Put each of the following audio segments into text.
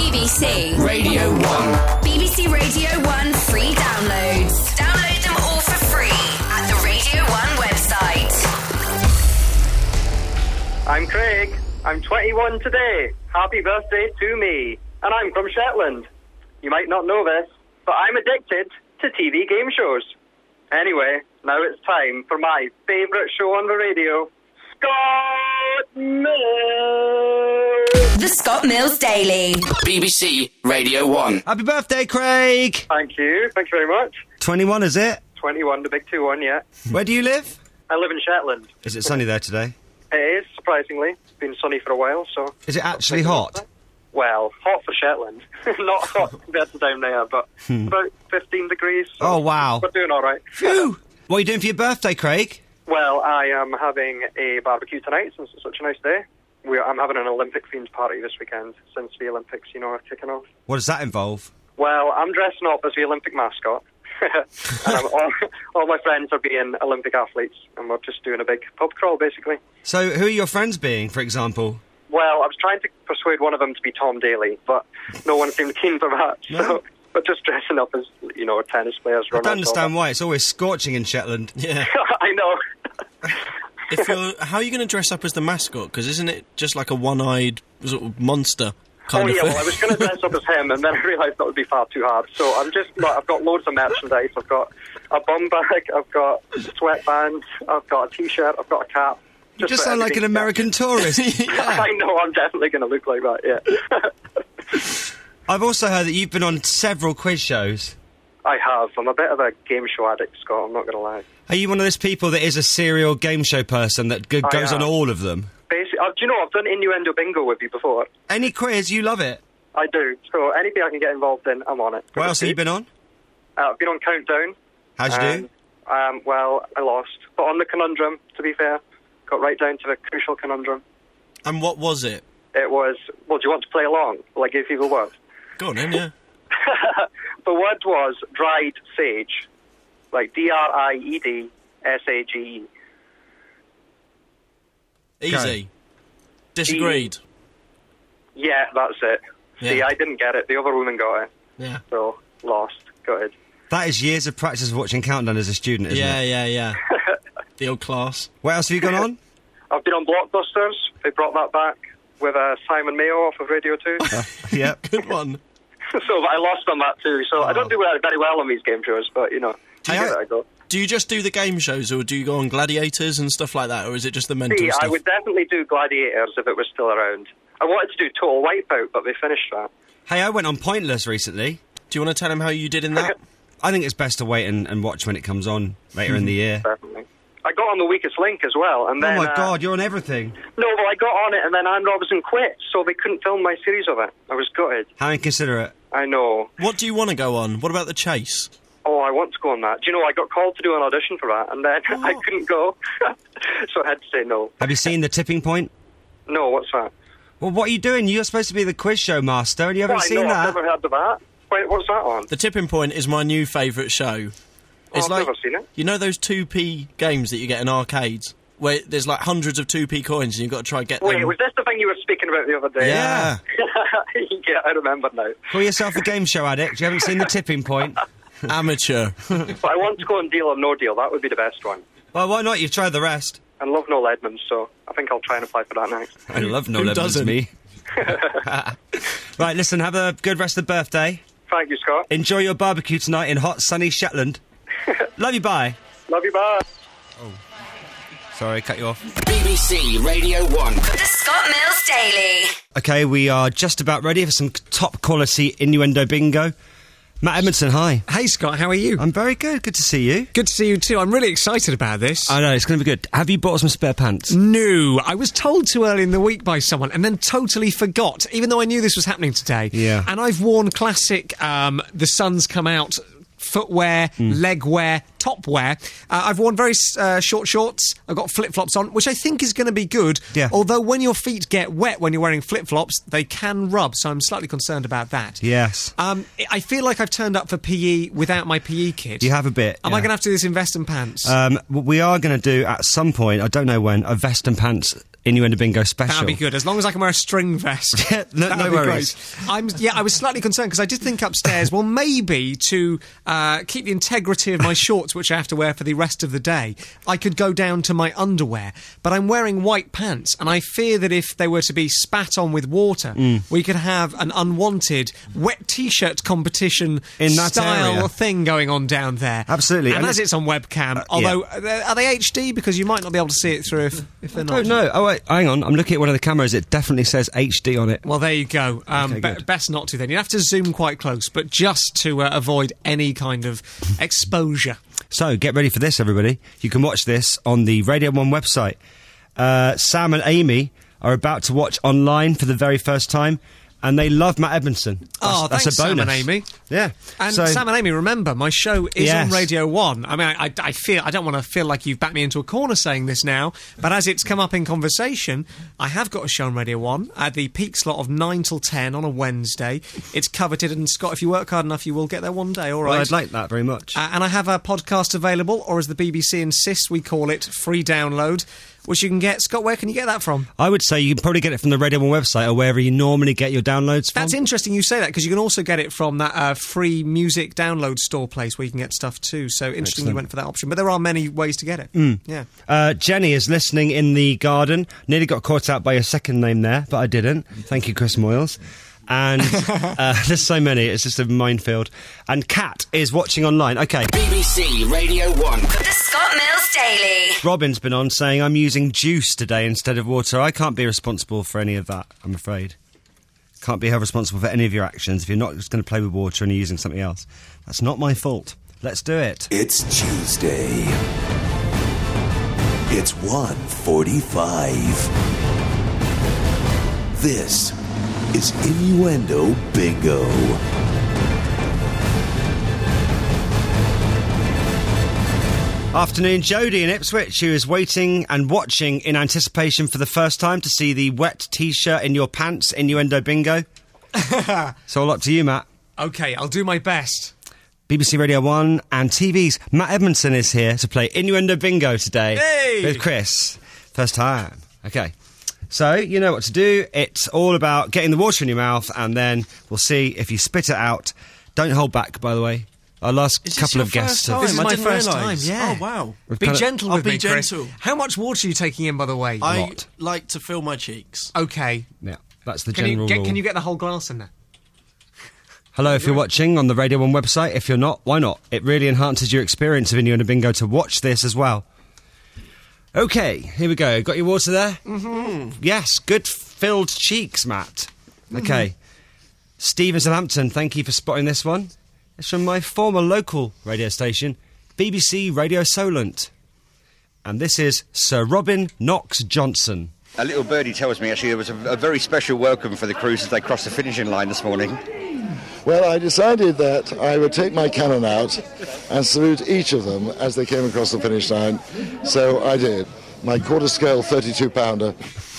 BBC Radio 1. BBC Radio 1 free downloads. Download them all for free at the Radio 1 website. I'm Craig. I'm 21 today. Happy birthday to me. And I'm from Shetland. You might not know this, but I'm addicted to TV game shows. Anyway, now it's time for my favourite show on the radio, Scott Mills. The Scott Mills Daily. BBC Radio 1. Happy birthday, Craig! Thank you very much. 21, is it? 21, the big 2-1, yeah. Where do you live? I live in Shetland. Is it sunny there today? It is, surprisingly. It's been sunny for a while, so... Is it actually hot? Well, hot for Shetland. Not hot compared to down there, but about 15 degrees. So Oh, wow. We're doing all right. Phew! What are you doing for your birthday, Craig? Well, I am having a barbecue tonight since it's such a nice day. I'm having an Olympic-themed party this weekend since the Olympics, are kicking off. What does that involve? Well, I'm dressing up as the Olympic mascot. And all my friends are being Olympic athletes, and we're just doing a big pub crawl, basically. So, who are your friends being, for example? Well, I was trying to persuade one of them to be Tom Daley, but no one seemed keen for that. No? So, but just dressing up as, tennis players. I don't understand why. It's always scorching in Shetland. Yeah. I know. How are you going to dress up as the mascot? Because isn't it just like a one-eyed sort of monster kind of thing? Well, I was going to dress up as him, and then I realised that would be far too hard. So I've got loads of merchandise. I've got a bum bag, I've got sweatbands, I've got a T-shirt, I've got a cap. You just sound like an American tourist. I know, I'm definitely going to look like that, yeah. I've also heard that you've been on several quiz shows. I have. I'm a bit of a game show addict, Scott, I'm not going to lie. Are you one of those people that is a serial game show person that goes on all of them? Basically, do you know, I've done Innuendo Bingo with you before. Any quiz, you love it? I do. So anything I can get involved in, I'm on it. What else have you been on? I've been on Countdown. How'd you do? Well, I lost. But on the conundrum, to be fair, got right down to the crucial conundrum. And what was it? It was, well, do you want to play along? Will I give you the word? Go on then, yeah. The word was dried sage. Like D-R-I-E-D-S-A-G-E. Easy. Okay. Disagreed. Yeah, that's it. Yeah. See, I didn't get it. The other woman got it. Yeah. So, lost. Got it. That is years of practice of watching Countdown as a student, isn't it? Yeah. The old class. What else have you gone on? I've been on Blockbusters. They brought that back with Simon Mayo off of Radio 2. Yep. Good one. So I lost on that too. So I don't do very well on these game shows, but, give it a go. Do you just do the game shows, or do you go on Gladiators and stuff like that, or is it just the mental See, stuff? I would definitely do Gladiators if it was still around. I wanted to do Total Wipeout, but they finished that. Hey, I went on Pointless recently. Do you want to tell him how you did in that? I think it's best to wait and watch when it comes on later in the year. Definitely. I got on The Weakest Link as well, and then... Oh my God, you're on everything. No, well, I got on it, and then Anne Robinson quit, so they couldn't film my series of it. I was gutted. How inconsiderate. I know. What do you want to go on? What about The Chase? Oh, I want to go on that. Do you know, I got called to do an audition for that, and then I couldn't go, so I had to say no. Have you seen The Tipping Point? No, what's that? Well, what are you doing? You're supposed to be the quiz show master, and you haven't seen that? I've never heard of that. Wait, what's that on? The Tipping Point is my new favourite show. It's I've like, never seen it. you know those 2p games that you get in arcades? Where there's like hundreds of 2p coins and you've got to try and get them... Wait, was this the thing you were speaking about the other day? Yeah. Yeah, I remember now. Call yourself a game show addict. You haven't seen The Tipping Point? Amateur. But I want to go on Deal or No Deal. That would be the best one. Well, why not? You've tried the rest. I love Noel Edmonds, so I think I'll try and apply for that next. I love no Who Edmonds, doesn't? me. Right, listen, have a good rest of the birthday. Thank you, Scott. Enjoy your barbecue tonight in hot, sunny Shetland. Love you, bye. Love you, bye. Sorry, cut you off. BBC Radio 1. The Scott Mills Daily. Okay, we are just about ready for some top quality innuendo bingo. Matt Edmondson, hi. Hey, Scott, how are you? I'm very good. Good to see you. Good to see you too. I'm really excited about this. I know, it's going to be good. Have you bought some spare pants? No, I was told too early in the week by someone and then totally forgot, even though I knew this was happening today. Yeah. And I've worn classic The Sun's Come Out footwear, leg wear, top wear. I've worn very short shorts. I've got flip-flops on, which I think is going to be good. Yeah. Although when your feet get wet when you're wearing flip-flops, they can rub, so I'm slightly concerned about that. Yes. I feel like I've turned up for PE without my PE kit. You have a bit. Am I going to have to do this in vest and pants? We are going to do, at some point, I don't know when, a vest and pants Innuendo Bingo special. That'll be good, as long as I can wear a string vest. no worries. I was slightly concerned because I did think upstairs, well, maybe to keep the integrity of my shorts, which I have to wear for the rest of the day, I could go down to my underwear. But I'm wearing white pants, and I fear that if they were to be spat on with water, we could have an unwanted wet T-shirt competition in that style area. thing going on down there. Absolutely. And as it's on webcam, although are they HD? Because you might not be able to see it through if they're not. I don't know. Oh, wait, hang on. I'm looking at one of the cameras. It definitely says HD on it. Well, there you go. Good. Best not to then. You have to zoom quite close, but just to avoid any kind of exposure. So, get ready for this, everybody. You can watch this on the Radio 1 website. Sam and Amy are about to watch online for the very first time, and they love Matt Edmondson. That's thanks, a bonus. Sam and Amy. Yeah. And Sam and Amy, remember, my show is Yes. on Radio 1. I mean, I feel I don't want to feel like you've backed me into a corner saying this now, but as it's come up in conversation, I have got a show on Radio 1 at the peak slot of 9 till 10 on a Wednesday. It's coveted, and Scott, if you work hard enough, you will get there one day, all right? Well, I'd like that very much. And I have a podcast available, or as the BBC insists we call it, free download, which you can get. Scott, where can you get that from? I would say you can probably get it from the Radio 1 website or wherever you normally get your downloads from. That's interesting you say that, because you can also get it from that free music download store place where you can get stuff too. So interesting you went for that option. But there are many ways to get it. Yeah. Jenny is listening in the garden. Nearly got caught out by your second name there, but I didn't. Thank you, Chris Moyles. And there's so many, it's just a minefield. And Kat is watching online. Okay. BBC Radio 1. The Scott Mills Daily. Robin's been on saying I'm using juice today instead of water. I can't be responsible for any of that, I'm afraid. Can't be held responsible for any of your actions if you're not just going to play with water and you're using something else. That's not my fault. Let's do it. It's Tuesday. It's 1:45. This is Innuendo Bingo. Afternoon, Jodie in Ipswich, who is waiting and watching in anticipation for the first time to see the wet T-shirt in your pants Innuendo Bingo. So all up to you, Matt. OK, I'll do my best. BBC Radio 1 and TV's Matt Edmondson is here to play Innuendo Bingo today with Chris. First time. OK. So, you know what to do. It's all about getting the water in your mouth, and then we'll see if you spit it out. Don't hold back, by the way. Our last couple of guests have... This is I my didn't first realise. time, yeah. Oh, wow. Be gentle I'll with be me, Chris. gentle. How much water are you taking in, by the way? I like to fill my cheeks. OK. Yeah, that's the general rule. Can you get the whole glass in there? Hello, if you're watching on the Radio 1 website. If you're not, why not? It really enhances your experience of Innuendo Bingo to watch this as well. OK, here we go. Got your water there? Mm-hmm. Yes, good filled cheeks, Matt. OK. Steve in Southampton, thank you for spotting this one. It's from my former local radio station, BBC Radio Solent. And this is Sir Robin Knox Johnson. A little birdie tells me, actually, there was a very special welcome for the crews as they crossed the finishing line this morning. Well, I decided that I would take my cannon out and salute each of them as they came across the finish line. So I did. My quarter-scale 32-pounder.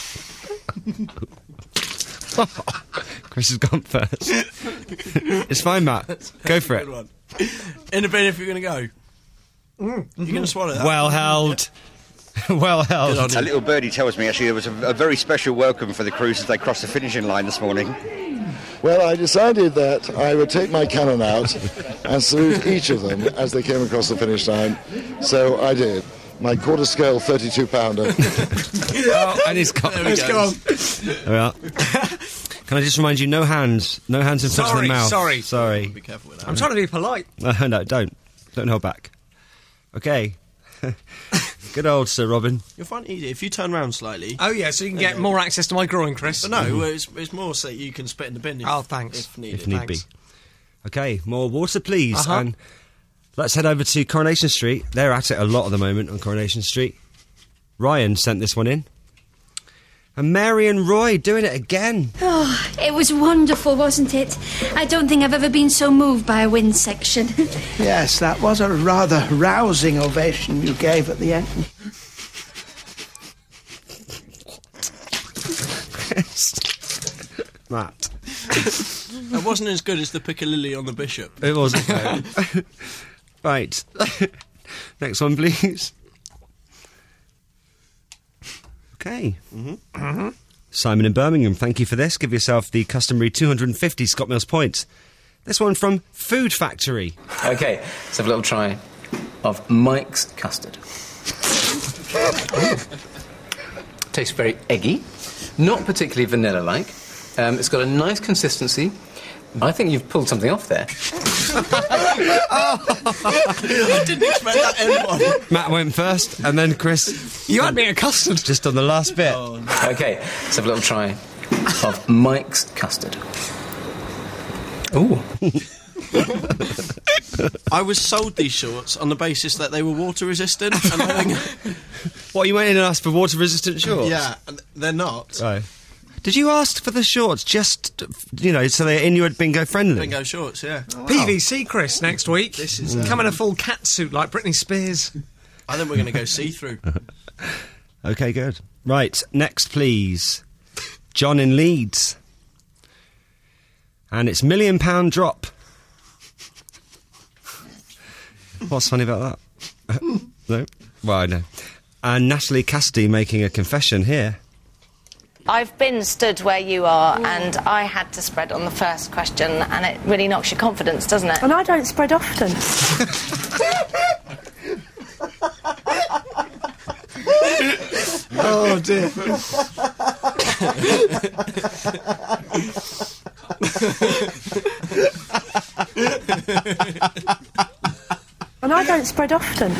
Chris has gone first. It's fine, Matt. Go for it. In a bin if you're going to go. You're going to swallow that. Well held. Well held. A little birdie tells me, actually, there was a very special welcome for the crews as they crossed the finishing line this morning. Well, I decided that I would take my cannon out and salute each of them as they came across the finish line. So I did. My quarter-scale 32-pounder. Oh, and he's gone. There we go. There we are. Can I just remind you, no hands in front of the mouth. Sorry. Be careful with that. I'm trying to be polite. No, don't hold back. Okay. Good old Sir Robin. You'll find it easy. If you turn around slightly... Oh, yeah, so you can get more access to my groin, Chris. No, well, it's more so you can spit in the bin if, thanks. if needed. If need be. Thanks. Okay, more water, please. Uh-huh. And let's head over to Coronation Street. They're at it a lot at the moment on Coronation Street. Ryan sent this one in. And Mary and Roy doing it again. Oh, it was wonderful, wasn't it? I don't think I've ever been so moved by a wind section. Yes, that was a rather rousing ovation you gave at the end. Matt. That wasn't as good as the Piccalilli on the Bishop. It wasn't. No. Right. Next one, please. Okay. Simon in Birmingham, thank you for this. Give yourself the customary 250 Scott Mills points. This one from Food Factory. OK, let's have a little try of Mike's custard. Tastes very eggy, not particularly vanilla-like. It's got a nice consistency. I think you've pulled something off there. I didn't expect that end one. Matt went first, and then Chris. You had me at custard. Just on the last bit. Oh, no. OK, let's have a little try of Mike's custard. Ooh. I was sold these shorts on the basis that they were water resistant. And I think What, you went in and asked for water-resistant shorts? yeah, and they're not. Oh. Did you ask for the shorts just, so they're Inuit bingo friendly? Bingo shorts, yeah. PVC, Chris, next week. This is come in a full cat suit like Britney Spears. I think we're going to go see-through. Okay, good. Right, next, please. John in Leeds. And it's £1 million drop. What's funny about that? No? Well, I know. And Natalie Cassidy making a confession here. I've been stood where you are, and I had to spread on the first question, and it really knocks your confidence, doesn't it? And I don't spread often. Oh, dear. And I don't spread often.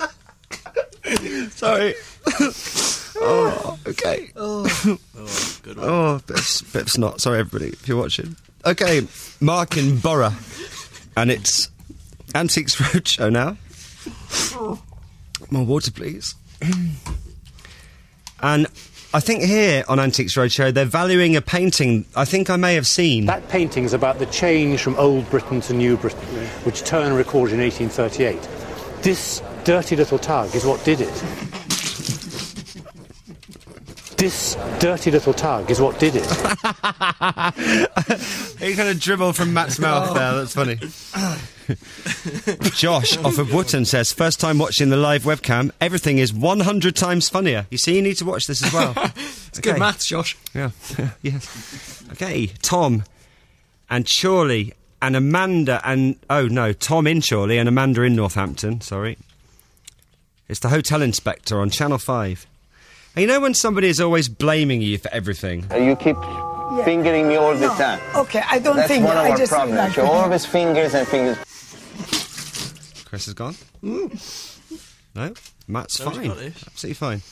Sorry. Oh, okay. Good one. Oh, bit of snot. Sorry, everybody, if you're watching. Okay, Mark in Borough. And it's Antiques Roadshow now. More water, please. And I think here on Antiques Roadshow, they're valuing a painting I think I may have seen. That painting is about the change from Old Britain to New Britain, which Turner recorded in 1838. This dirty little tug is what did it. This dirty little tug is what did it. He kind of dribbled from Matt's mouth there, that's funny. Josh off of Wootton says, first time watching the live webcam, everything is 100 times funnier. You see, you need to watch this as well. It's good maths, Josh. Yeah, yes. Okay, Tom and Chorley and Amanda and... Oh, no, Tom in Chorley and Amanda in Northampton, sorry. It's the Hotel Inspector on Channel 5. And you know when somebody is always blaming you for everything? You keep fingering me all the time. Okay, I don't That's think... one of I our just problems. like You're always fingers and fingers. Chris is gone? No? Matt's No, he's fine. got this. Absolutely fine.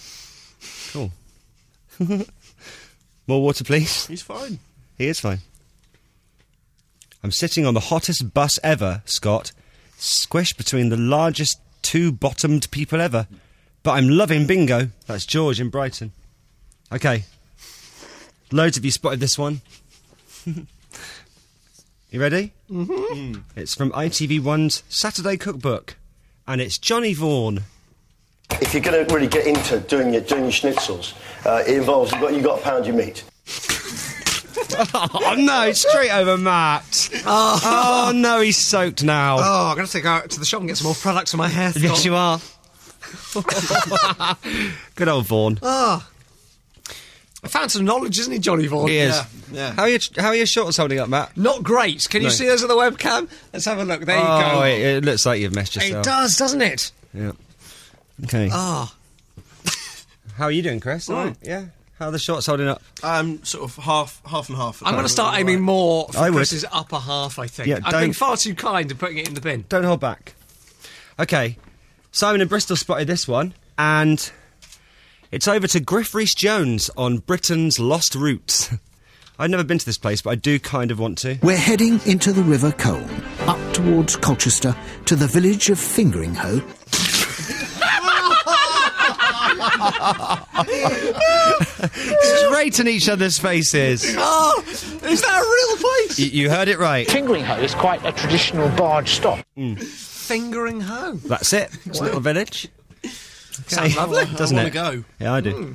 Cool. More water, please. He's fine. He is fine. I'm sitting on the hottest bus ever, Scott. Squished between the largest two bottomed people ever. But I'm loving bingo. That's George in Brighton. Okay. Loads of you spotted this one. You ready? Mm-hmm. It's from ITV1's Saturday Cookbook. And it's Johnny Vaughan. If you're going to really get into doing your schnitzels, it involves you've got to pound your meat. Oh no, straight over Matt. Oh no, he's soaked now. Oh, I'm going to go out to the shop and get some more products for my hair. Yes, you are. Good old Vaughan. Ah. A fountain of knowledge, isn't he, Johnny Vaughan? He is. Yeah. How are your shorts holding up, Matt? Not great. Can you No. see us on the webcam? Let's have a look. There you go. Oh, it looks like you've messed yourself. It does, doesn't it? Yeah. Okay. Ah. How are you doing, Chris? All right. Yeah. How are the shorts holding up? I'm sort of half and half. I'm going to start aiming more for I would. Chris's upper half, I think. Yeah, I've been don't- far too kind in putting it in the bin. Don't hold back. Okay. Simon in Bristol spotted this one, and it's over to Griff Rhys-Jones on Britain's Lost Roots. I've never been to this place, but I do kind of want to. We're heading into the River Colne, up towards Colchester, to the village of Fingering Hoe. Straight in each other's faces. Oh, is that a real place? You heard it right. Fingering Hoe is quite a traditional barge stop. Fingering Hoe. That's it. It's a little village. Sounds lovely. Doesn't I it? want to go. Yeah, I do.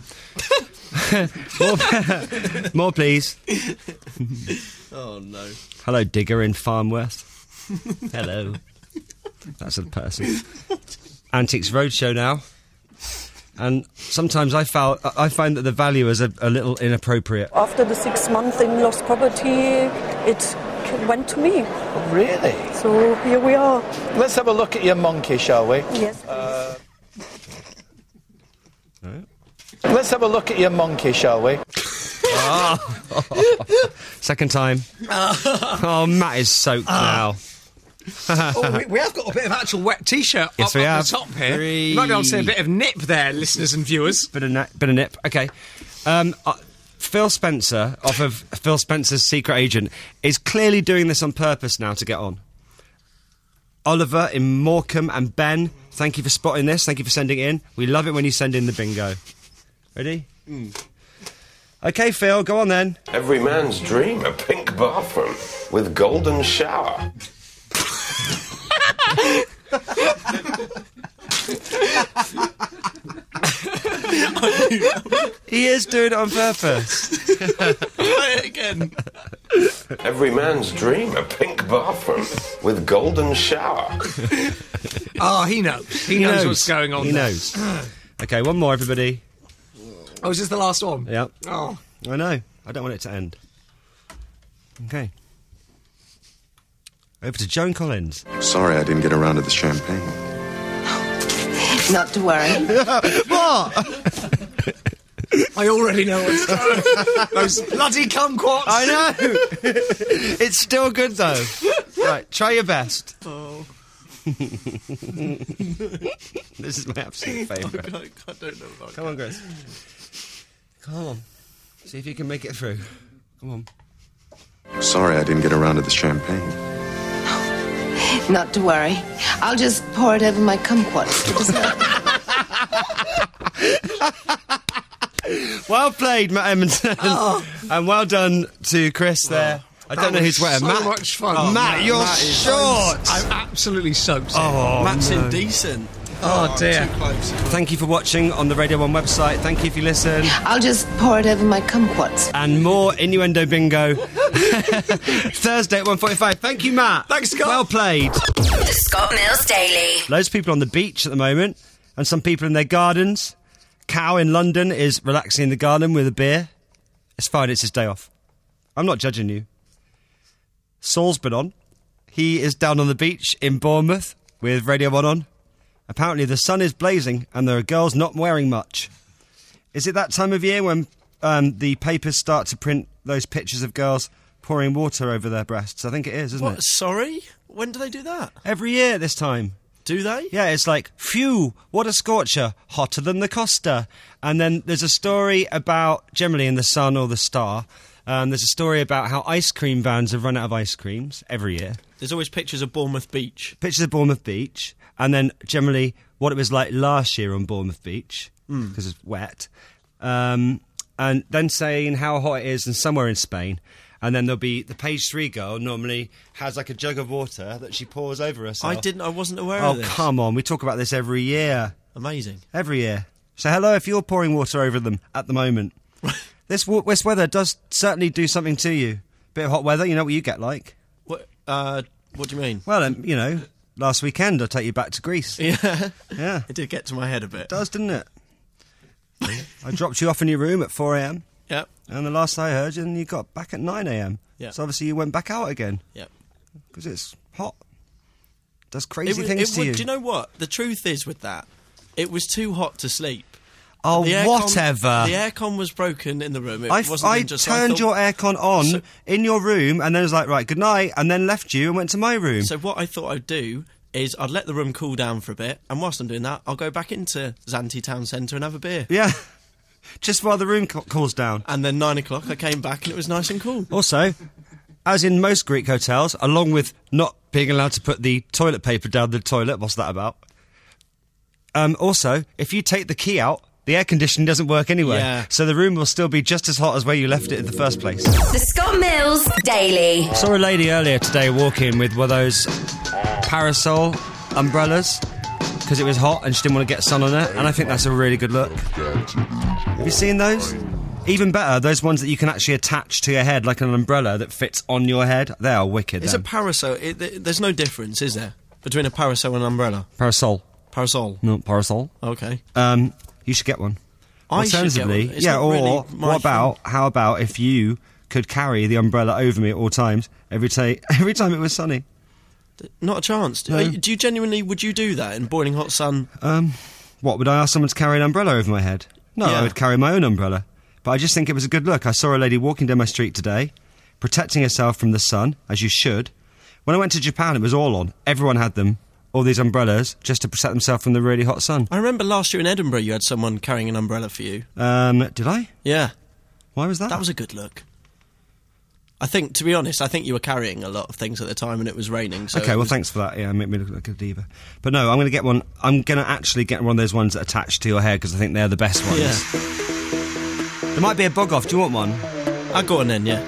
More, please. Oh, no. Hello, Digger in Farnworth. Hello. That's a person. Antiques Roadshow now. And sometimes I find that the value is a little inappropriate. After the 6 months in lost property, it went to me. Oh, really? So here we are. Let's have a look at your monkey, shall we? Yes. Let's have a look at your monkey, shall we? Second time. Oh, Matt is soaked now. We have got a bit of actual wet T-shirt Yes, up we at have. the top here. You might be able to see a bit of nip there, listeners and viewers. Bit of nip. Okay. Phil Spencer, off of Phil Spencer's Secret Agent, is clearly doing this on purpose now to get on. Oliver in Morecambe and Ben, thank you for spotting this. Thank you for sending it in. We love it when you send in the bingo. Ready? Okay, Phil, go on then. Every man's dream, a pink bathroom with golden shower. He is doing it on purpose. Play it again. Every man's dream, a pink bathroom with golden shower. Oh, he knows. He knows what's going on. He knows. Okay, one more, everybody. Oh, is this the last one? Yep. Oh. I know. I don't want it to end. Okay. Over to Joan Collins. Sorry I didn't get around to the champagne. Not to worry. What? I already know what's going on. Those bloody kumquats. I know. It's still good, though. Right, try your best. Oh. This is my absolute favourite. I don't know about Come on, Chris. Come on. See if you can make it through. Come on. Sorry I didn't get around to the champagne. Not to worry. I'll just pour it over my kumquats for dessert. Well played, Matt Edmondson. Oh. And well done to Chris there. I don't know who's where. So Matt, much fun. Matt, you're Matt is short. I'm absolutely soaked. Oh, Matt's no. indecent. Oh, dear. Too close. Thank you for watching on the Radio 1 website. Thank you if you listen. I'll just pour it over my kumquats. And more Innuendo Bingo Thursday at 1:45. Thank you, Matt. Thanks, Scott. Well played. The Scott Mills Daily. Loads of people on the beach at the moment, and some people in their gardens. Cow in London is relaxing in the garden with a beer. It's fine, it's his day off. I'm not judging you. Saul's been on. He is down on the beach in Bournemouth with Radio 1 on. Apparently the sun is blazing and there are girls not wearing much. Is it that time of year when the papers start to print those pictures of girls pouring water over their breasts? I think it is, isn't What? it? Sorry? When do they do that? Every year at this time. Do they? Yeah, it's like, phew, what a scorcher, hotter than the Costa. And then there's a story about, generally in the Sun or the Star, there's a story about how ice cream vans have run out of ice creams every year. There's always pictures of Bournemouth Beach. Pictures of Bournemouth Beach, and then generally what it was like last year on Bournemouth Beach, because it's wet. And then saying how hot it is and somewhere in Spain. And then there'll be the page 3 girl normally has like a jug of water that she pours over herself. I wasn't aware of this. Oh, come on. We talk about this every year. Amazing. Every year. So hello if you're pouring water over them at the moment. This weather does certainly do something to you. Bit of hot weather, you know what you get like. What do you mean? Well, you know, last weekend I'll take you back to Greece. Yeah. Yeah. It did get to my head a bit. It does, didn't it? I dropped you off in your room at 4 a.m. Yep. And the last I heard, you got back at 9 a.m. Yep. So obviously you went back out again. Yep. Because it's hot. Does crazy things to you. Do you know what? The truth is with that, it was too hot to sleep. Oh, whatever. The aircon was broken in the room. I turned your aircon on in your room and then was like, right, good night, and then left you and went to my room. So what I thought I'd do is I'd let the room cool down for a bit, and whilst I'm doing that, I'll go back into Zante Town Centre and have a beer. Yeah. Just while the room cools down. And then 9 o'clock I came back and it was nice and cool. Also, as in most Greek hotels, along with not being allowed to put the toilet paper down the toilet, what's that about? Also, if you take the key out the air conditioning doesn't work anyway. Yeah. So the room will still be just as hot as where you left it in the first place. The Scott Mills Daily. Saw a lady earlier today walking with one of those parasol umbrellas because it was hot and she didn't want to get sun on it, and I think that's a really good look. Have you seen those? Even better, those ones that you can actually attach to your head like an umbrella that fits on your head. They are wicked. Is a parasol... there's no difference, is there, between a parasol and an umbrella? Parasol. Parasol. No, parasol. Okay. You should get one. I should get one. It's yeah, not or really my how about if you could carry the umbrella over me at all times, every time it was sunny? Not a chance. No. Do you genuinely... Would you do that in boiling hot sun? What, would I ask someone to carry an umbrella over my head? No, Yeah. I would carry my own umbrella. But I just think it was a good look. I saw a lady walking down my street today, protecting herself from the sun, as you should. When I went to Japan, it was all on. Everyone had them, all these umbrellas, just to protect themselves from the really hot sun. I remember last year in Edinburgh you had someone carrying an umbrella for you. Did I? Yeah. Why was that? That was a good look. I think, to be honest, I think you were carrying a lot of things at the time and it was raining. So okay, well, thanks for that. Yeah, make me look like a diva. But no, I'm going to get one. I'm going to actually get one of those ones that attach to your hair because I think they're the best ones. Yeah. There might be a bog off. Do you want one? I'll go on then, yeah.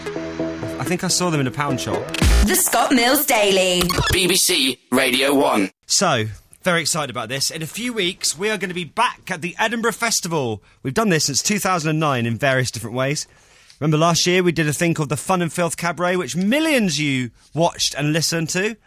I think I saw them in a pound shop. The Scott Mills Daily. BBC Radio 1. So, very excited about this. In a few weeks, we are going to be back at the Edinburgh Festival. We've done this since 2009 in various different ways. Remember last year we did a thing called the Fun and Filth Cabaret, which millions you watched and listened to.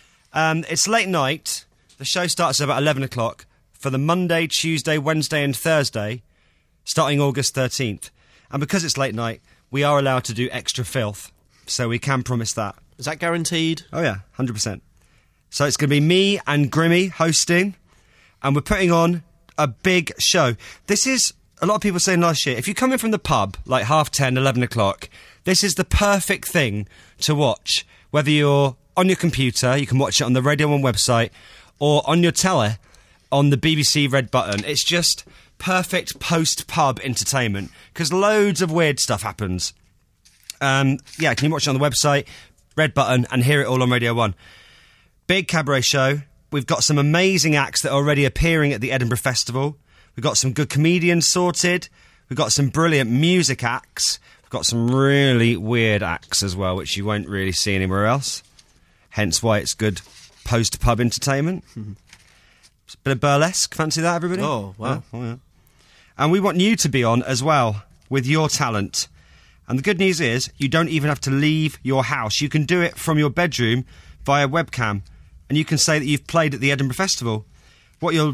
It's late night. The show starts at about 11 o'clock for the Monday, Tuesday, Wednesday and Thursday, starting August 13th. And because it's late night, we are allowed to do extra filth. So we can promise that. Is that guaranteed? Oh yeah, 100%. So it's going to be me and Grimmy hosting, and we're putting on a big show. This is... A lot of people saying last year, if you come in from the pub, like 10:30, 11 o'clock, this is the perfect thing to watch. Whether you're on your computer, you can watch it on the Radio 1 website, or on your telly, on the BBC Red Button. It's just perfect post-pub entertainment, because loads of weird stuff happens. Can you watch it on the website, Red Button, and hear it all on Radio 1. Big cabaret show. We've got some amazing acts that are already appearing at the Edinburgh Festival. We've got some good comedians sorted. We've got some brilliant music acts. We've got some really weird acts as well, which you won't really see anywhere else. Hence why it's good post-pub entertainment. It's a bit of burlesque. Fancy that, everybody? Oh, wow. Yeah. And we want you to be on as well with your talent. And the good news is you don't even have to leave your house. You can do it from your bedroom via webcam. And you can say that you've played at the Edinburgh Festival. What you'll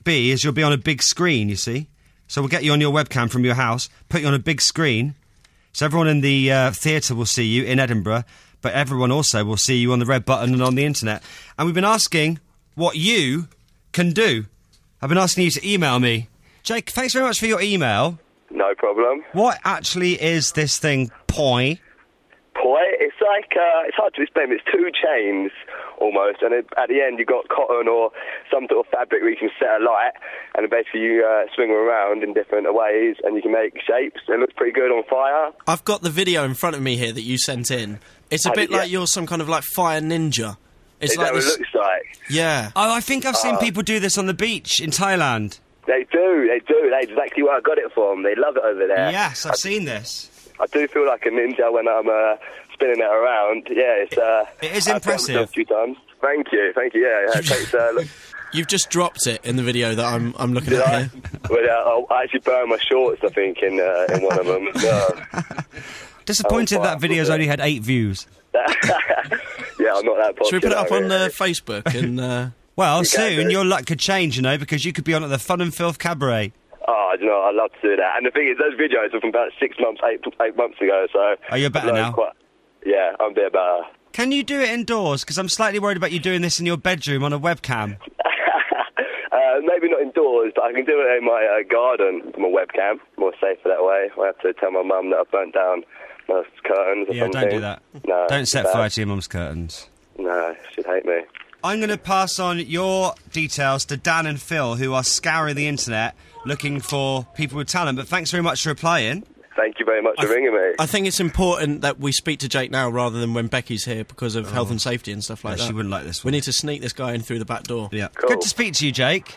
be on a big screen, you see. So we'll get you on your webcam from your house, put you on a big screen, so everyone in the theatre will see you in Edinburgh, but everyone also will see you on the Red Button and on the internet. And we've been asking what you can do. I've been asking you to email me. Jake, thanks very much for your email. No problem. What actually is this thing, Poi? Poi? It's like, it's hard to explain, but it's two chains, almost, and at the end you've got cotton or some sort of fabric where you can set a light, and then basically you swing them around in different ways, and you can make shapes. It looks pretty good on fire. I've got the video in front of me here that you sent in. It's a bit like you're some kind of like fire ninja. It's Is like that what this... it looks like? Yeah. Oh, I think I've seen people do this on the beach in Thailand. They do. That's exactly where I got it from. They love it over there. Yes, I've seen this. I do feel like a ninja when I'm spinning it around. Yeah, it is impressive. A few times. Thank you. Yeah, it takes, look. You've just dropped it in the video that I'm looking at here. Well, I actually burned my shorts, I think, in one of them. Disappointed that video's only had 8 views. Yeah, I'm not that popular. Should we put it up on Facebook and... Well, soon your luck could change, you know, because you could be on at the Fun and Filth Cabaret. Oh, you know, I'd love to do that. And the thing is, those videos are from about 6 months, 8 months ago, so... Oh, you're better now? Yeah, I'm a bit better. Can you do it indoors? Because I'm slightly worried about you doing this in your bedroom on a webcam. Maybe not indoors, but I can do it in my garden on my webcam. More safer that way. I have to tell my mum that I've burnt down my curtains or something. Don't do that. No. Don't set fire to your mum's curtains. No, she'd hate me. I'm going to pass on your details to Dan and Phil, who are scouring the internet looking for people with talent. But thanks very much for replying. Thank you very much for ringing me. I think it's important that we speak to Jake now rather than when Becky's here because of health and safety and stuff like that. She wouldn't like this one. We need to sneak this guy in through the back door. Yeah. Cool. Good to speak to you, Jake.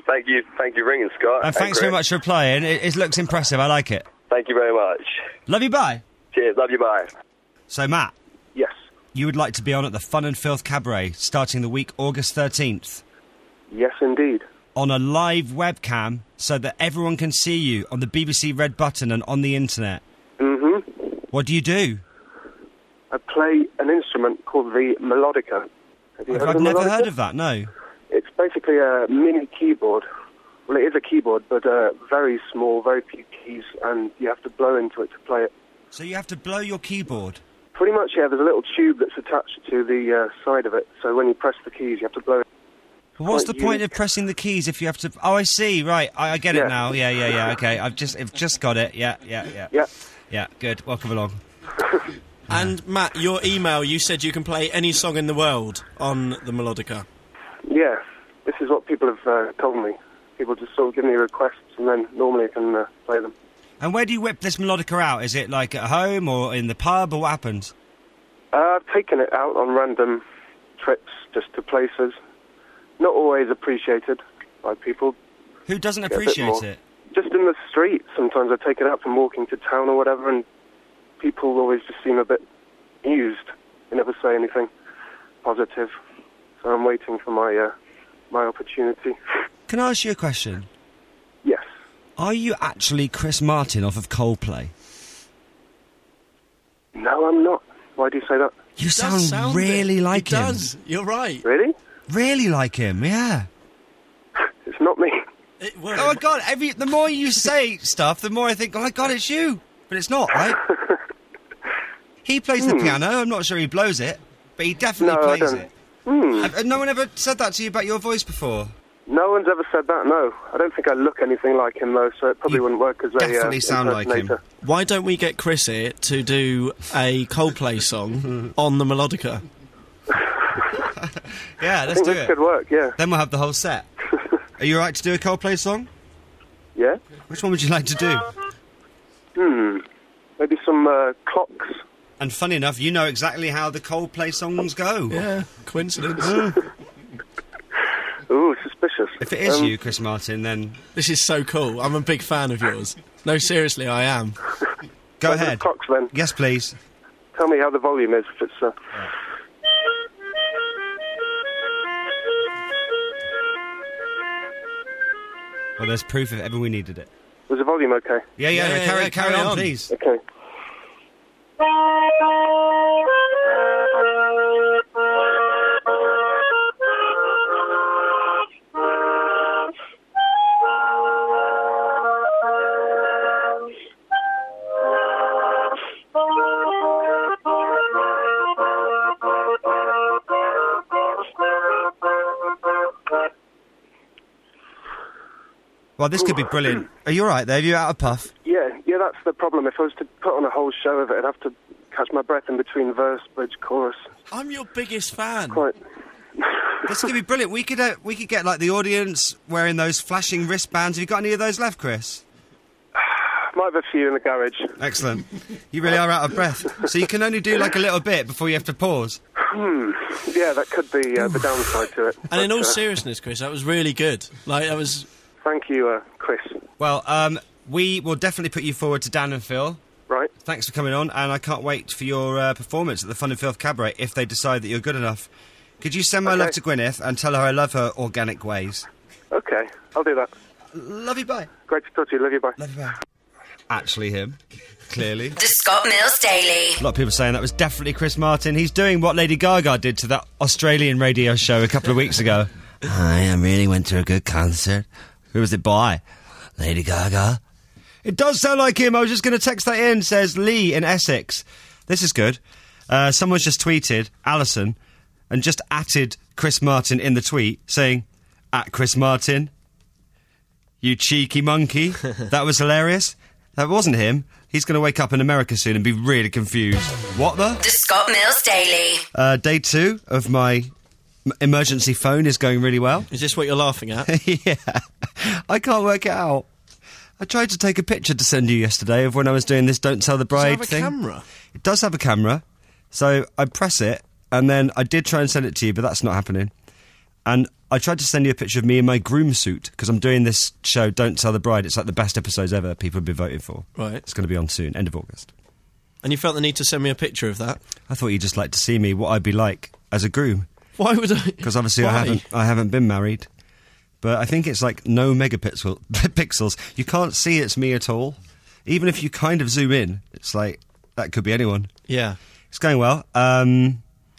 Thank you for ringing, Scott. And thanks very much for playing. It looks impressive. I like it. Thank you very much. Love you, bye. Cheers, love you, bye. So, Matt. Yes. You would like to be on at the Fun and Filth Cabaret starting the week August 13th. Yes, indeed. On a live webcam so that everyone can see you on the BBC Red Button and on the internet. Mm-hmm. What do you do? I play an instrument called the melodica. Have you heard I've of never melodica? heard of that, no. It's basically a mini keyboard. Well, it is a keyboard, but very small, very few keys, and you have to blow into it to play it. So you have to blow your keyboard? Pretty much, yeah. There's a little tube that's attached to the side of it, so when you press the keys, you have to blow it. Well, what's the point of pressing the keys if you have to... Oh, I see, right. I get it now. Yeah, okay. I've just got it. Yeah. Yeah, good. Welcome along. And, Matt, your email, you said you can play any song in the world on the melodica. Yeah, this is what people have told me. People just sort of give me requests, and then normally I can play them. And where do you whip this melodica out? Is it, like, at home or in the pub, or what happens? I've taken it out on random trips just to places. Not always appreciated by people. Who doesn't appreciate it? Just in the street. Sometimes I take it out from walking to town or whatever, and people always just seem a bit amused. They never say anything positive. So I'm waiting for my opportunity. Can I ask you a question? Yes. Are you actually Chris Martin off of Coldplay? No, I'm not. Why do you say that? You sound really like him. He does. You're right. Really? Really like him, yeah. It's not me. Oh my God! The more you say stuff, the more I think, oh my God, it's you. But it's not, right? He plays the piano. I'm not sure he blows it, but he definitely plays it. No one ever said that to you about your voice before? No one's ever said that, no. I don't think I look anything like him, though, so it probably wouldn't work as a definitely sound like him. Why don't we get Chris here to do a Coldplay song on the melodica? Yeah, let's do it. This could work, yeah. Then we'll have the whole set. Are you alright to do a Coldplay song? Yeah. Which one would you like to do? Maybe some clocks. And funny enough, you know exactly how the Coldplay songs go. Yeah, coincidence. Ooh, suspicious. If it is you, Chris Martin, then... This is so cool. I'm a big fan of yours. No, seriously, I am. Go ahead. Clocks, then. Yes, please. Tell me how the volume is, if it's... Well, there's proof if ever we needed it. Was the volume okay? Yeah, carry on, please. Okay. Well, this could be brilliant. Are you all right there? Are you out of puff? Yeah, that's the problem. If I was to put on a whole show of it, I'd have to catch my breath in between verse, bridge, chorus. I'm your biggest fan. Quite. This could be brilliant. We could get, like, the audience wearing those flashing wristbands. Have you got any of those left, Chris? Might have a few in the garage. Excellent. You really are out of breath. So you can only do, like, a little bit before you have to pause. Yeah, that could be the downside to it. And in all seriousness, Chris, that was really good. Like, that was... Thank you, Chris. Well, we will definitely put you forward to Dan and Phil. Right. Thanks for coming on, and I can't wait for your performance at the Fun and Filth Cabaret if they decide that you're good enough. Could you send my love to Gwyneth and tell her I love her organic ways? Okay, I'll do that. Love you, bye. Great to talk to you. Love you, bye. Love you, bye. Actually him, clearly. The Scott Mills Daily. A lot of people saying that was definitely Chris Martin. He's doing what Lady Gaga did to that Australian radio show a couple of weeks ago. I really went to a good concert. Who was it by? Lady Gaga. It does sound like him. I was just going to text that in, says Lee in Essex. This is good. Someone's just tweeted, Alison, and just atted Chris Martin in the tweet, saying, at Chris Martin, you cheeky monkey. That was hilarious. That wasn't him. He's going to wake up in America soon and be really confused. What the? The Scott Mills Daily. Day 2 of my emergency phone is going really well. Is this what you're laughing at? Yeah. I can't work it out. I tried to take a picture to send you yesterday of when I was doing this Don't Tell the Bride thing. Does it have a camera? It does have a camera. So I press it, and then I did try and send it to you, but that's not happening. And I tried to send you a picture of me in my groom suit, because I'm doing this show, Don't Tell the Bride. It's like the best episodes ever people have been voting for. Right. It's going to be on soon, end of August. And you felt the need to send me a picture of that? I thought you'd just like to see me, what I'd be like as a groom. Why would I? Because obviously Why? I haven't been married. But I think it's like no pixels. You can't see it's me at all. Even if you kind of zoom in, it's like, that could be anyone. Yeah. It's going well. Yeah,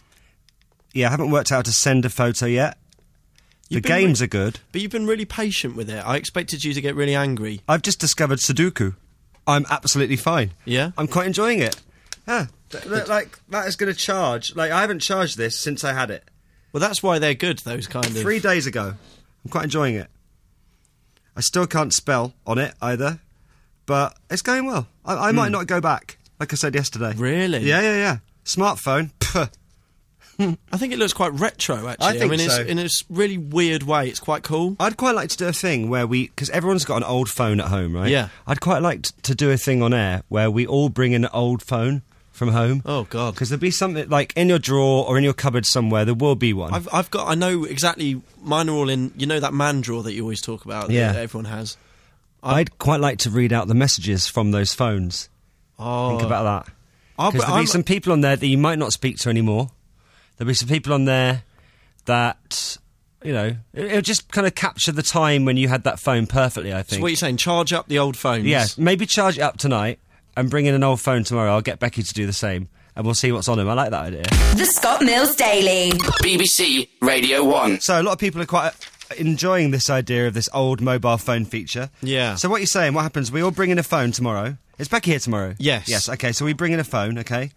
I haven't worked out how to send a photo yet. The games are good. But you've been really patient with it. I expected you to get really angry. I've just discovered Sudoku. I'm absolutely fine. Yeah? I'm quite enjoying it. Yeah. Like, that is going to charge. Like, I haven't charged this since I had it. Well, that's why they're good, those kind of... 3 days ago. I'm quite enjoying it. I still can't spell on it either. But it's going well. I might not go back, like I said yesterday. Really? Yeah. Smartphone. Puh. I think it looks quite retro, actually. I think so. It's in a really weird way. It's quite cool. I'd quite like to do a thing where because everyone's got an old phone at home, right? Yeah. I'd quite like to do a thing on air where we all bring in an old phone from home. Oh, God. Because there'll be something, like, in your drawer or in your cupboard somewhere, there will be one. I know exactly, mine are all in, you know that man drawer that you always talk about that everyone has? I'd quite like to read out the messages from those phones. Oh. Think about that. Because there'll be some people on there that you might not speak to anymore. There'll be some people on there that, you know, it'll just kind of capture the time when you had that phone perfectly, I think. So what are you saying, charge up the old phones? Yeah, maybe charge it up tonight and bring in an old phone tomorrow. I'll get Becky to do the same and we'll see what's on them. I like that idea. The Scott Mills Daily. BBC Radio 1. So a lot of people are quite enjoying this idea of this old mobile phone feature. Yeah. So what you're saying, what happens, we all bring in a phone tomorrow. Is Becky here tomorrow? Yes. Yes, okay, so we bring in a phone, okay.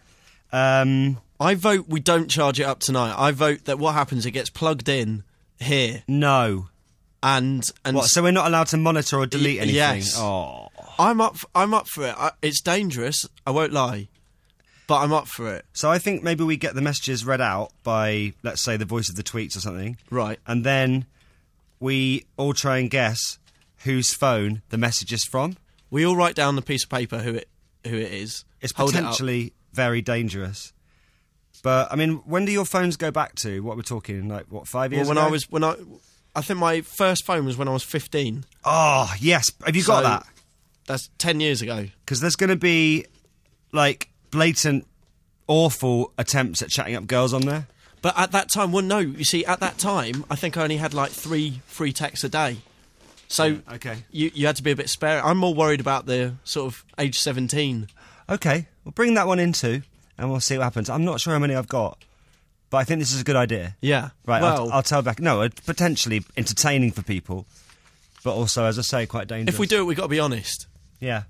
I vote we don't charge it up tonight. I vote that what happens, it gets plugged in here. No. And what, so we're not allowed to monitor or delete anything? Yes. Oh. I'm up for it. It's dangerous, I won't lie. But I'm up for it. So I think maybe we get the messages read out by, let's say, the voice of the tweets or something. Right. And then we all try and guess whose phone the message is from. We all write down on a piece of paper who it is. It's potentially very dangerous. But, I mean, when do your phones go back to? What we're talking, like, what, 5 years ago? I think my first phone was when I was 15. Oh, yes. Have you got that? That's 10 years ago. Because there's going to be, like, blatant, awful attempts at chatting up girls on there. But at that time, well, no, you see, at that time, I think I only had, like, 3 free texts a day. So okay. you had to be a bit spare. I'm more worried about the sort of age 17. Okay, we'll bring that one in too, and we'll see what happens. I'm not sure how many I've got, but I think this is a good idea. Yeah. Right, well, I'll tell back. No, it's potentially entertaining for people, but also, as I say, quite dangerous. If we do it, we've got to be honest. Yeah.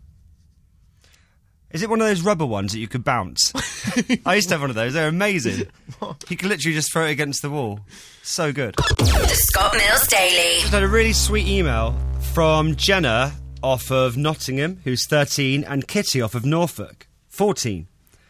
Is it one of those rubber ones that you could bounce? I used to have one of those. They're amazing. You can literally just throw it against the wall. So good. The Scott Mills Daily. Just had a really sweet email from Jenna off of Nottingham, who's 13, and Kitty off of Norfolk, 14.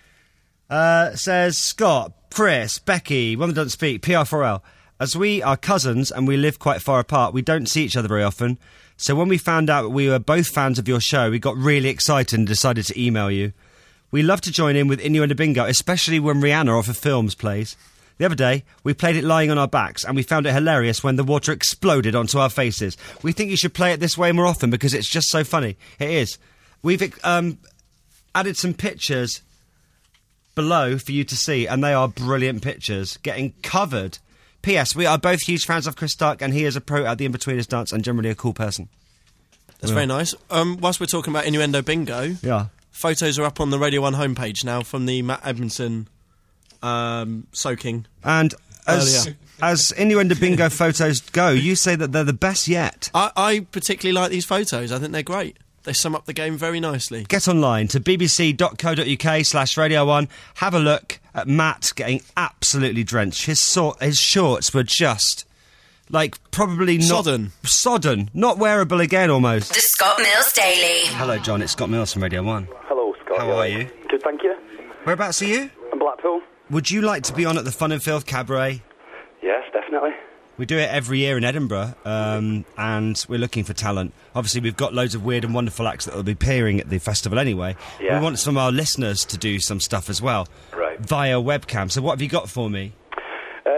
Says, Scott, Chris, Becky, one that doesn't speak, PR4L. As we are cousins and we live quite far apart, we don't see each other very often. So when we found out that we were both fans of your show, we got really excited and decided to email you. We love to join in with Innuendo Bingo, especially when Rihanna off of Films plays. The other day, we played it lying on our backs, and we found it hilarious when the water exploded onto our faces. We think you should play it this way more often because it's just so funny. It is. We've added some pictures below for you to see, and they are brilliant pictures, getting covered. P.S. We are both huge fans of Chris Stark, and he is a pro at the In-Betweeners dance and generally a cool person. That's very nice. Whilst we're talking about Innuendo Bingo, yeah, photos are up on the Radio 1 homepage now from the Matt Edmondson soaking. And as Innuendo Bingo photos go, you say that they're the best yet. I particularly like these photos. I think they're great. They sum up the game very nicely. Get online to bbc.co.uk/Radio1. Have a look at Matt getting absolutely drenched. His shorts were just, like, probably not... Sodden. Not wearable again, almost. The Scott Mills Daily. Hello, John. It's Scott Mills from Radio 1. Hello, Scott. How are you? Good, thank you. Whereabouts are you? I'm Blackpool. Would you like to be on at the Fun and Filth Cabaret? Yes, definitely. We do it every year in Edinburgh, and we're looking for talent. Obviously, we've got loads of weird and wonderful acts that will be appearing at the festival anyway. Yeah. We want some of our listeners to do some stuff as well. Right. Via webcam. So what have you got for me? It's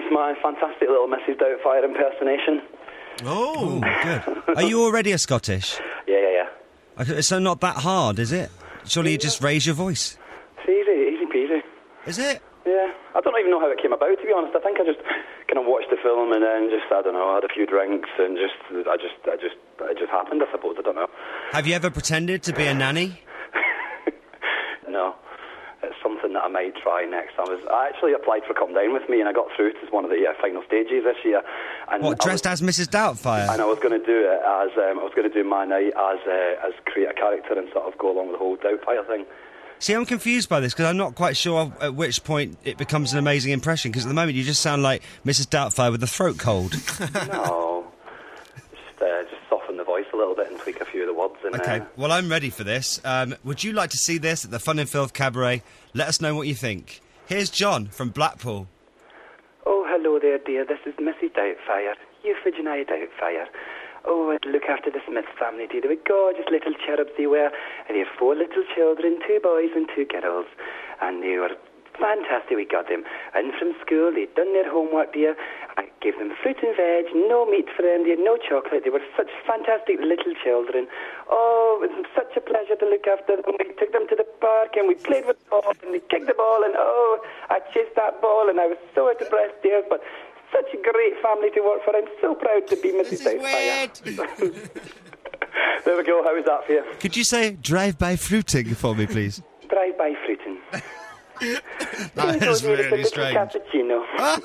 my fantastic little Mrs. Doubtfire impersonation. Oh, good. Are you already a Scottish? Yeah. So not that hard, is it? Surely you just raise your voice. It's easy peasy. Is it? Yeah. I don't even know how it came about, to be honest. I think I just kind of watched the film and then just, I don't know, had a few drinks and it just happened, I suppose. I don't know. Have you ever pretended to be a nanny? No. It's something that I might try next. I actually applied for Come Down With Me and I got through to one of the final stages this year. And what, dressed as Mrs. Doubtfire? And I was going to do it as, I was going to do my night as create a character and sort of go along with the whole Doubtfire thing. See, I'm confused by this because I'm not quite sure at which point it becomes an amazing impression, because at the moment you just sound like Mrs. Doubtfire with a throat cold. No. Just soften the voice a little bit and tweak a few of the words. Okay, well, I'm ready for this. Would you like to see this at the Fun and Filth Cabaret? Let us know what you think. Here's John from Blackpool. Oh, hello there, dear. This is Mrs. Doubtfire. Euphigenia Doubtfire. Oh, I'd look after the Smith family, dear. They were gorgeous little cherubs they were. And they had 4 little children, 2 boys and 2 girls. And they were fantastic. We got them in from school. They'd done their homework, dear. I gave them fruit and veg, no meat for them. They had no chocolate. They were such fantastic little children. Oh, it was such a pleasure to look after them. We took them to the park and we played with the ball and we kicked the ball and oh, I chased that ball and I was so out of breath, dear, but such a great family to work for. I'm so proud to be Mrs. Doubtfire. There we go. How was that for you? Could you say drive-by fruiting for me, please? Drive-by fruiting. That is really strange. Cappuccino.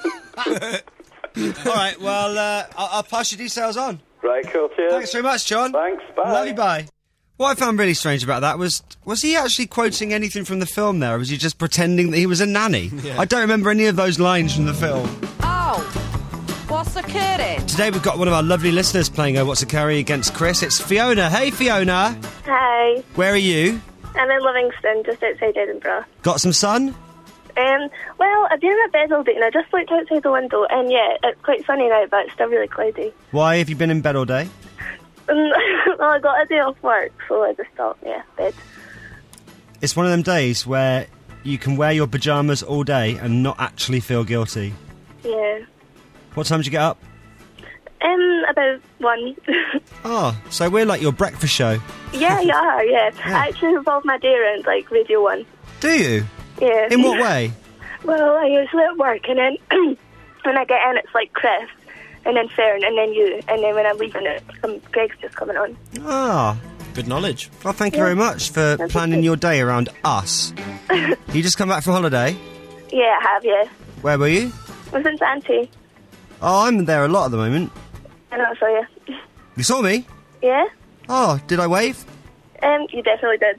All right, well, I'll pass your details on. Right, cool, cheers. Thanks very much, John. Thanks, bye. Love you, bye. What I found really strange about that was he actually quoting anything from the film there, or was he just pretending that he was a nanny? Yeah. I don't remember any of those lines from the film. Oh, what's occurring? Today we've got one of our lovely listeners playing What's Occurring against Chris. It's Fiona. Hey, Fiona. Hi. Where are you? I'm in Livingston, just outside Edinburgh. Got some sun? Well, I've been in bed all day and I just looked outside the window and yeah, it's quite sunny now, but it's still really cloudy. Why have you been in bed all day? Well, I got a day off work, so I just thought, yeah, bed. It's one of them days where you can wear your pyjamas all day and not actually feel guilty. Yeah. What time did you get up? About 1. Oh, so we're like your breakfast show. Yeah, you are, yeah. I actually revolve my day around, like, Radio 1. Do you? Yeah. In what way? Well, I usually at work, and then when I get in, it's like Chris, and then Fern, and then you, and then when I'm leaving it, Greg's just coming on. Ah. Good knowledge. Well, thank you very much for planning your day around us. You just come back from holiday? Yeah, I have, yeah. Where were you? I was in Zante. Oh, I'm there a lot at the moment. I know, I saw you. You saw me? Yeah. Oh, did I wave? You definitely did.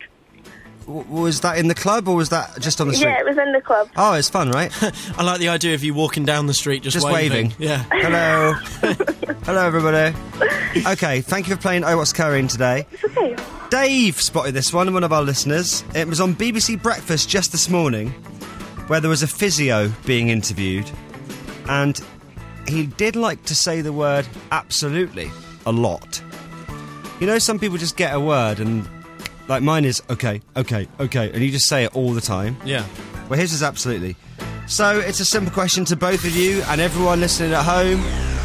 Was that in the club or was that just on the street? Yeah, it was in the club. Oh, it's fun, right? I like the idea of you walking down the street just waving. Yeah. Hello. Hello, everybody. Okay, thank you for playing What's Occurring today. It's okay. Dave spotted this one of our listeners. It was on BBC Breakfast just this morning, where there was a physio being interviewed, and he did like to say the word absolutely a lot. You know, some people just get a word and, like, mine is okay, and you just say it all the time. Yeah. Well, his is absolutely. So it's a simple question to both of you and everyone listening at home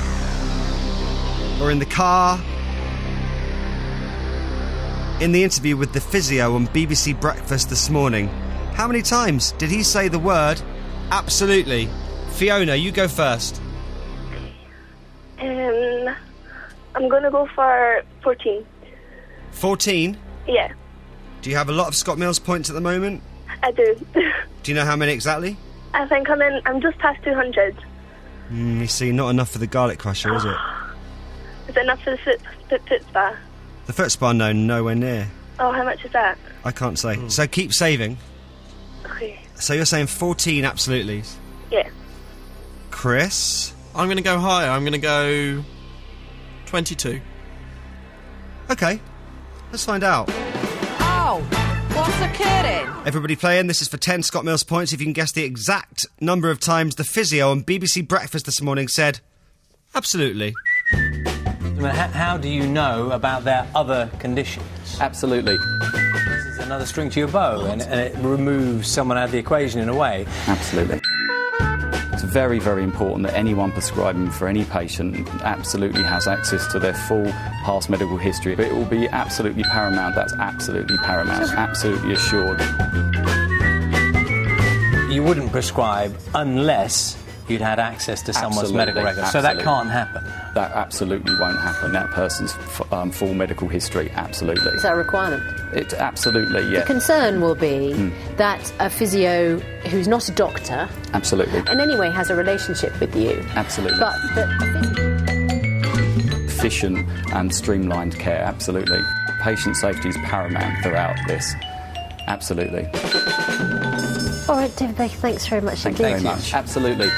or in the car. In the interview with the physio on BBC Breakfast this morning, how many times did he say the word absolutely? Fiona, you go first. I'm going to go for 14. 14? Yeah. Do you have a lot of Scott Mills points at the moment? I do. Do you know how many exactly? I think I'm just past 200. You see, not enough for the garlic crusher, is it? Is it enough for the foot spa? The foot spa, no, nowhere near. Oh, how much is that? I can't say. So keep saving. Okay. So you're saying 14 absolutelys? Yeah. Chris? I'm going to go higher. I'm going to go 22. Okay. Let's find out. Oh, what's occurring? Everybody playing. This is for 10 Scott Mills points if you can guess the exact number of times the physio on BBC Breakfast this morning said absolutely. How do you know about their other conditions? Absolutely. This is another string to your bow, and it removes someone out of the equation in a way. Absolutely. It's very, very important that anyone prescribing for any patient absolutely has access to their full past medical history. But it will be absolutely paramount. That's absolutely paramount. Absolutely assured. You wouldn't prescribe unless you'd had access to someone's medical records. So that can't happen. That absolutely won't happen. That person's full medical history, absolutely. Is that a requirement? It absolutely, yeah. The concern will be that a physio who's not a doctor, absolutely, in any way has a relationship with you, absolutely, but efficient and streamlined care, absolutely. Patient safety is paramount throughout this, absolutely. All right, David Baker, thanks very much. Thank you very much. Absolutely.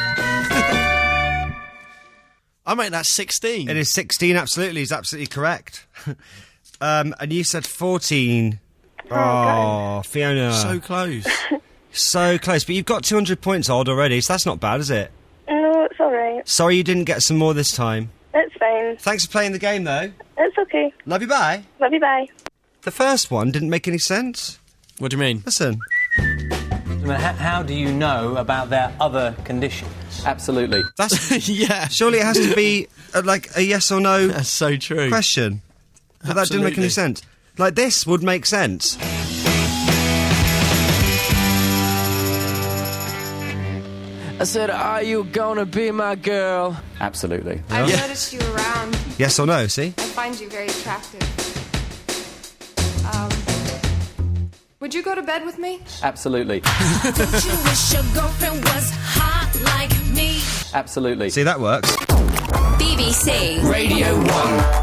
I mean, that's 16. It is 16, absolutely. He's absolutely correct. And you said 14. Oh, Fiona. So close. So close. But you've got 200 points odd already, so that's not bad, is it? No, it's all right. Sorry you didn't get some more this time. It's fine. Thanks for playing the game, though. It's okay. Love you, bye. Love you, bye. The first one didn't make any sense. What do you mean? Listen. How do you know about their other conditions? Absolutely. That's yeah. Surely it has to be like a yes or no. That's so true. Question. But that didn't make any sense. Like this would make sense. I said, are you gonna be my girl? Absolutely. I've noticed you around. Yes or no, see? I find you very attractive. Would you go to bed with me? Absolutely. Don't you wish your girlfriend was hot like me? Absolutely. See, that works. BBC Radio 1.